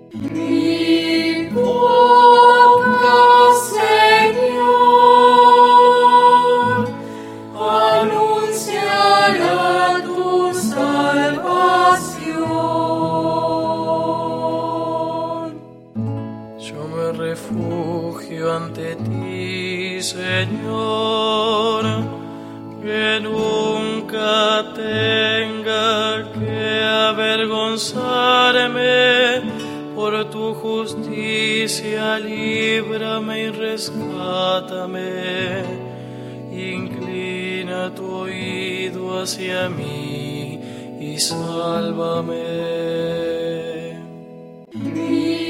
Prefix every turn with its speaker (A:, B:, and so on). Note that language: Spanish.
A: Mi boca, Señor, anunciará tu salvación.
B: Yo me refugio ante ti, Señor, que nunca tenga que avergonzarme. Por tu justicia, líbrame y rescátame. Inclina tu oído hacia mí y sálvame.